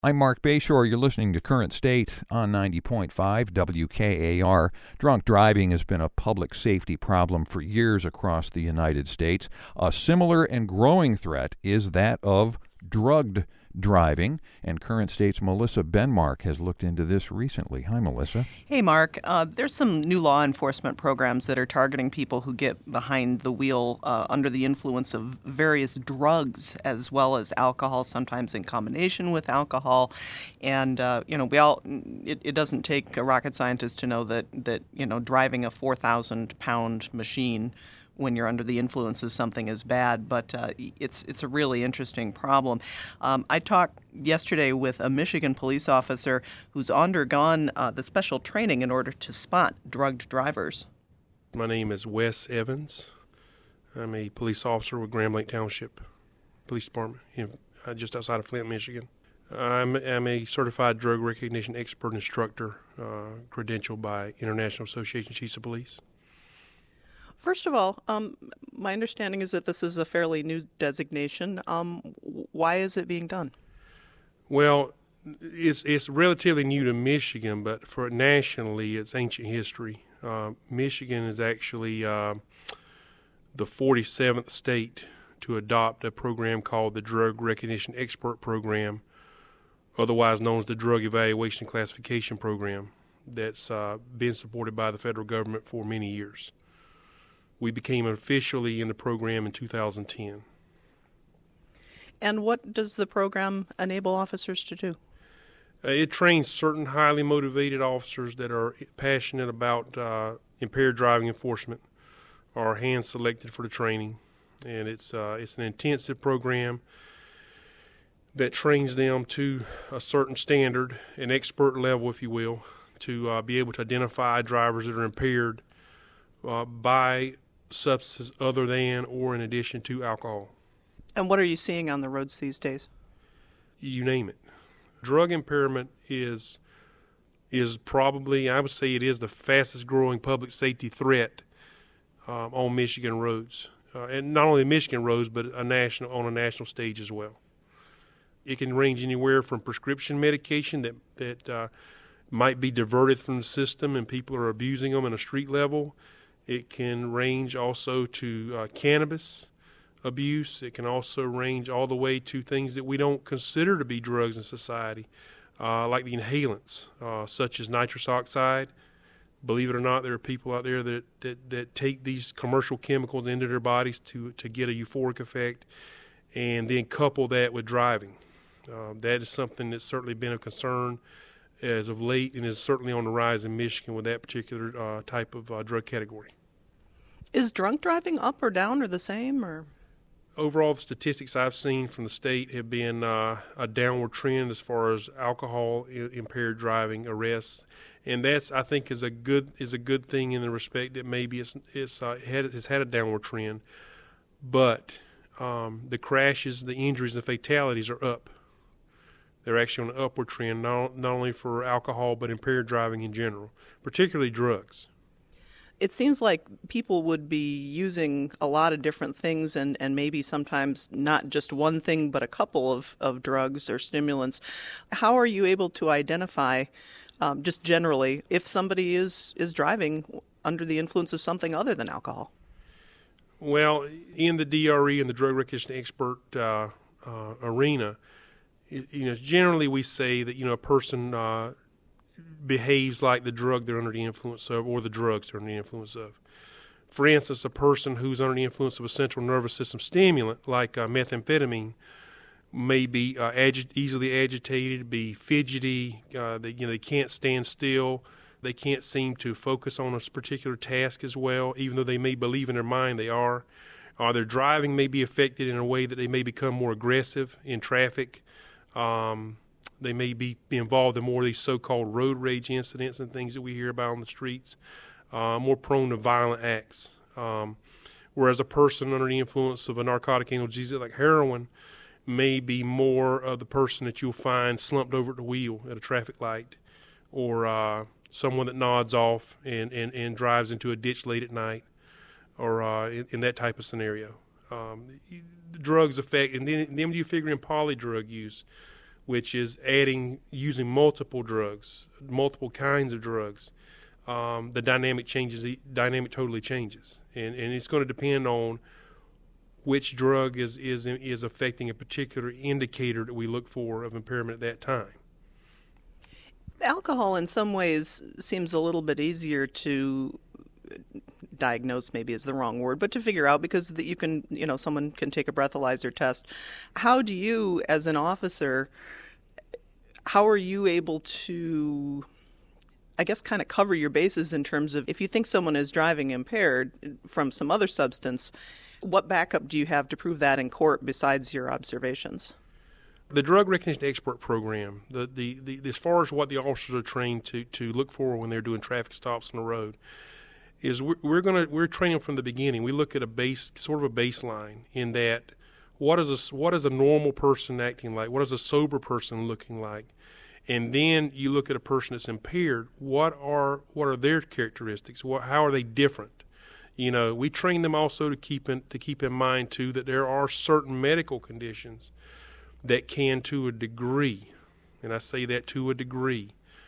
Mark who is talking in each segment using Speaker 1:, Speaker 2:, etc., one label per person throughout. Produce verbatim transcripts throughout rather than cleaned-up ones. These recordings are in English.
Speaker 1: I'm Mark Bayshore. You're listening to Current State on ninety point five W K A R. Drunk driving has been a public safety problem for years across the United States. A similar and growing threat is that of drugged driving, and Current State's Melissa Benmark has looked into this recently. Hi, Melissa.
Speaker 2: Hey, Mark. Uh, there's some new law enforcement programs that are targeting people who get behind the wheel uh, under the influence of various drugs as well as alcohol, sometimes in combination with alcohol. And, uh, you know, we all, it, it doesn't take a rocket scientist to know that, that you know, driving a four thousand pound machine when you're under the influence of something is bad, but uh, it's it's a really interesting problem. Um, I talked yesterday with a Michigan police officer who's undergone uh, the special training in order to spot drugged drivers.
Speaker 3: My name is Wes Evans. I'm a police officer with Grand Blanc Township Police Department, in, uh, just outside of Flint, Michigan. I'm, I'm a certified drug recognition expert instructor, uh, credentialed by International Association of Chiefs of Police.
Speaker 2: First of all, um, my understanding is that this is a fairly new designation. Um, why is it being done?
Speaker 3: Well, it's it's relatively new to Michigan, but for nationally, it's ancient history. Uh, Michigan is actually uh, the forty-seventh state to adopt a program called the Drug Recognition Expert Program, otherwise known as the Drug Evaluation and Classification Program, that's uh, been supported by the federal government for many years. We became officially in the program in two thousand ten.
Speaker 2: And what does the program enable officers to do?
Speaker 3: Uh, it trains certain highly motivated officers that are passionate about uh, impaired driving enforcement, are hand-selected for the training. And it's uh, it's an intensive program that trains them to a certain standard, an expert level, if you will, to uh, be able to identify drivers that are impaired uh, by substances other than or in addition to alcohol.
Speaker 2: And what are you seeing on the roads these days?
Speaker 3: You name it. Drug impairment is is probably, I would say it is the fastest growing public safety threat um, on Michigan roads. Uh, and not only Michigan roads, but a national on a national stage as well. It can range anywhere from prescription medication that, that uh, might be diverted from the system and people are abusing them on a street level. It can range also to uh, cannabis abuse. It can also range all the way to things that we don't consider to be drugs in society, uh, like the inhalants, uh, such as nitrous oxide. Believe it or not, there are people out there that, that, that take these commercial chemicals into their bodies to, to get a euphoric effect and then couple that with driving. Uh, that is something that's certainly been of concern as of late and is certainly on the rise in Michigan with that particular uh, type of uh, drug category.
Speaker 2: Is drunk driving up or down or the same? Or
Speaker 3: overall, the statistics I've seen from the state have been uh, a downward trend as far as alcohol impaired driving arrests, and that's I think is a good is a good thing in the respect that maybe it's it's uh, had it's had a downward trend, but um, the crashes, the injuries, the fatalities are up. They're actually on an upward trend, not, not only for alcohol, but impaired driving in general, particularly drugs.
Speaker 2: It seems like people would be using a lot of different things and, and maybe sometimes not just one thing, but a couple of, of drugs or stimulants. How are you able to identify, um, just generally, if somebody is, is driving under the influence of something other than alcohol?
Speaker 3: Well, in the D R E and the drug recognition expert uh, uh, arena, you know, generally we say that, you know, a person uh, behaves like the drug they're under the influence of or the drugs they're under the influence of. For instance, a person who's under the influence of a central nervous system stimulant like uh, methamphetamine may be uh, agi- easily agitated, be fidgety, uh, they, you know, they can't stand still, they can't seem to focus on a particular task as well, even though they may believe in their mind they are. Uh, their driving may be affected in a way that they may become more aggressive in traffic. Um, they may be, be involved in more of these so-called road rage incidents and things that we hear about on the streets, uh, more prone to violent acts. Um, whereas a person under the influence of a narcotic analgesic like heroin may be more of the person that you'll find slumped over at the wheel at a traffic light, or uh, someone that nods off and, and, and drives into a ditch late at night, or uh, in, in that type of scenario. Um, the drugs affect, and then, then you figure in polydrug use, which is adding, using multiple drugs, multiple kinds of drugs. Um, the dynamic changes, the dynamic totally changes. And, and it's going to depend on which drug is, is, is affecting a particular indicator that we look for of impairment at that time.
Speaker 2: Alcohol in some ways seems a little bit easier to diagnose, maybe is the wrong word, but to figure out, because that you can, you know, someone can take a breathalyzer test. How do you, as an officer, how are you able to, I guess, kind of cover your bases in terms of if you think someone is driving impaired from some other substance, what backup do you have to prove that in court besides your observations?
Speaker 3: The drug recognition expert program, the, the, the as far as what the officers are trained to, to look for when they're doing traffic stops on the road, is we're, we're gonna we're training from the beginning. We look at a base, sort of a baseline, in that what is a what is a normal person acting like? What is a sober person looking like? And then you look at a person that's impaired. What are what are their characteristics? What how are they different? You know, we train them also to keep in to keep in mind too that there are certain medical conditions that can, to a degree, and I say that to a degree,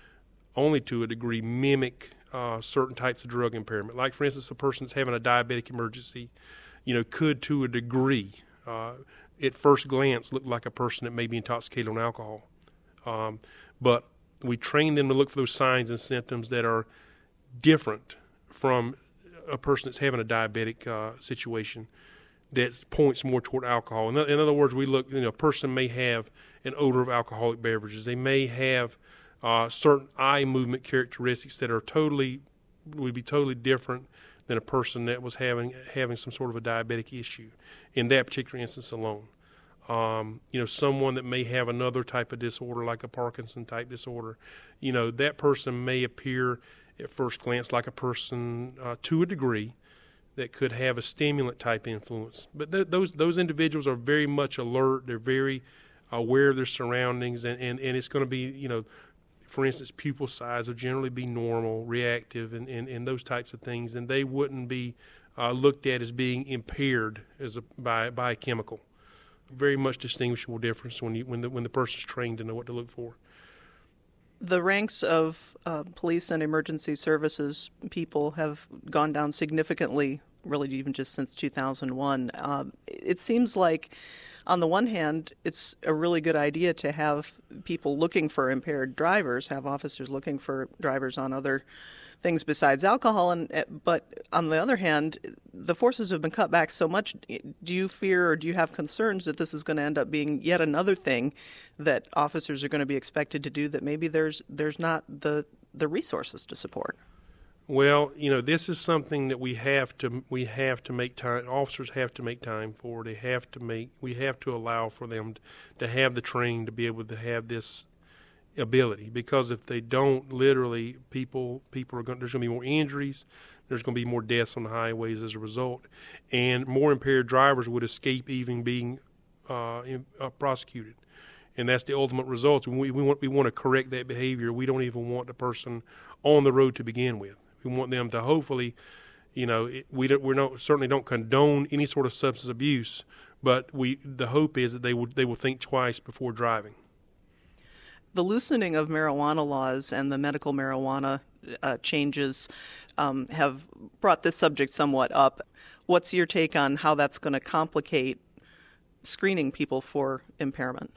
Speaker 3: only to a degree, mimic uh, certain types of drug impairment. Like, for instance, a person that's having a diabetic emergency, you know, could, to a degree, uh, at first glance, look like a person that may be intoxicated on alcohol. Um, but we train them to look for those signs and symptoms that are different from a person that's having a diabetic uh, situation that points more toward alcohol. In, in other words, we look, you know, a person may have an odor of alcoholic beverages. They may have uh, certain eye movement characteristics that are totally, would be totally different than a person that was having having some sort of a diabetic issue in that particular instance alone. Um, you know, someone that may have another type of disorder, like a Parkinson type disorder, you know, that person may appear at first glance like a person uh, to a degree that could have a stimulant type influence. But th- those those individuals are very much alert. They're very aware of their surroundings, and, and, and it's going to be, you know, for instance, pupil size will generally be normal, reactive, and, and, and those types of things, and they wouldn't be uh, looked at as being impaired as a, by by a chemical. Very much distinguishable difference when you when the when the person's trained to know what to look for.
Speaker 2: The ranks of uh, police and emergency services people have gone down significantly, really even just since two thousand one. Um, it seems like, on the one hand, it's a really good idea to have people looking for impaired drivers, have officers looking for drivers on other things besides alcohol. And but on the other hand, the forces have been cut back so much. Do you fear or do you have concerns that this is going to end up being yet another thing that officers are going to be expected to do that maybe there's there's not the the resources to support?
Speaker 3: Well, you know, this is something that we have to we have to make time. Officers have to make time for. They have to make. We have to allow for them to have the training to be able to have this ability, because if they don't, literally, people people are going. There's going to be more injuries. There's going to be more deaths on the highways as a result, and more impaired drivers would escape even being uh, in, uh, prosecuted, and that's the ultimate result. We we want we want to correct that behavior. We don't even want the person on the road to begin with. We want them to hopefully, you know, it, we don't, we're not certainly don't condone any sort of substance abuse, but we the hope is that they will they will think twice before driving.
Speaker 2: The loosening of marijuana laws and the medical marijuana uh, changes um, have brought this subject somewhat up. What's your take on how that's going to complicate screening people for impairment?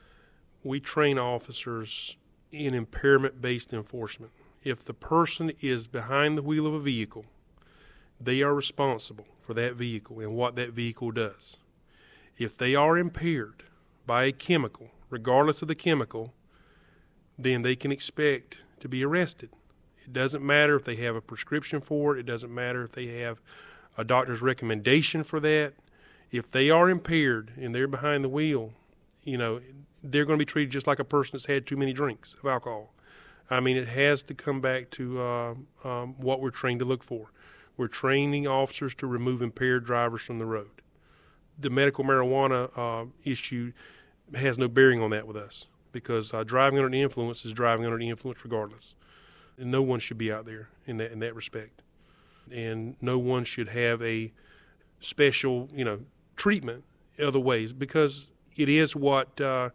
Speaker 3: We train officers in impairment-based enforcement. If the person is behind the wheel of a vehicle, they are responsible for that vehicle and what that vehicle does. If they are impaired by a chemical, regardless of the chemical, then they can expect to be arrested. It doesn't matter if they have a prescription for it. It doesn't matter if they have a doctor's recommendation for that. If they are impaired and they're behind the wheel, you know, they're going to be treated just like a person that's had too many drinks of alcohol. I mean, it has to come back to uh, um, what we're trained to look for. We're training officers to remove impaired drivers from the road. The medical marijuana uh, issue has no bearing on that with us, because uh, driving under the influence is driving under the influence regardless. And no one should be out there in that in that respect. And no one should have a special, you know, treatment other ways, because it is what uh,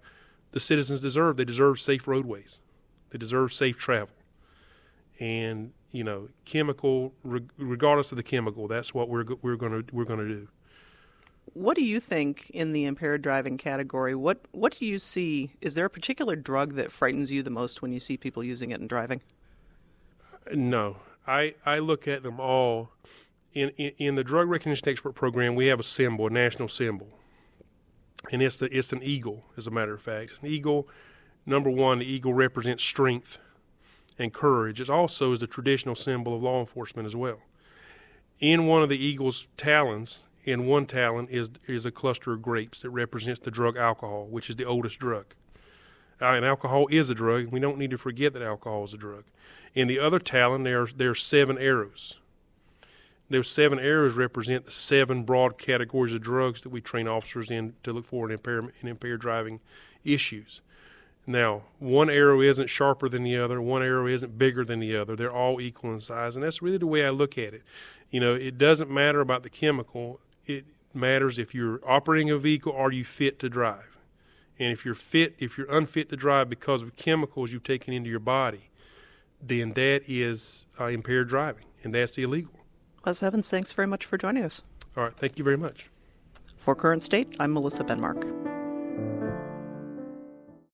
Speaker 3: the citizens deserve. They deserve safe roadways. They deserve safe travel. And, you know, chemical, regardless of the chemical, that's what we're we're going to we're going to do.
Speaker 2: What do you think in the impaired driving category? What what do you see? Is there a particular drug that frightens you the most when you see people using it in driving?
Speaker 3: No, I I look at them all. In, in in the drug recognition expert program, we have a symbol, a national symbol, and it's the it's an eagle. As a matter of fact, it's an eagle. Number one, the eagle represents strength and courage. It also is the traditional symbol of law enforcement as well. In one of the eagle's talons, in one talon is is a cluster of grapes that represents the drug alcohol, which is the oldest drug. Uh, and alcohol is a drug. We don't need to forget that alcohol is a drug. In the other talon, there there are seven arrows. Those seven arrows represent the seven broad categories of drugs that we train officers in to look for in impairment in impaired driving issues. Now, one arrow isn't sharper than the other. One arrow isn't bigger than the other. They're all equal in size, and that's really the way I look at it. You know, it doesn't matter about the chemical. It matters if you're operating a vehicle, are you fit to drive? And if you're fit, if you're unfit to drive because of chemicals you've taken into your body, then that is uh, impaired driving, and that's illegal.
Speaker 2: Wes Evans, thanks very much for joining us.
Speaker 3: All right, thank you very much.
Speaker 2: For Current State, I'm Melissa Benmark.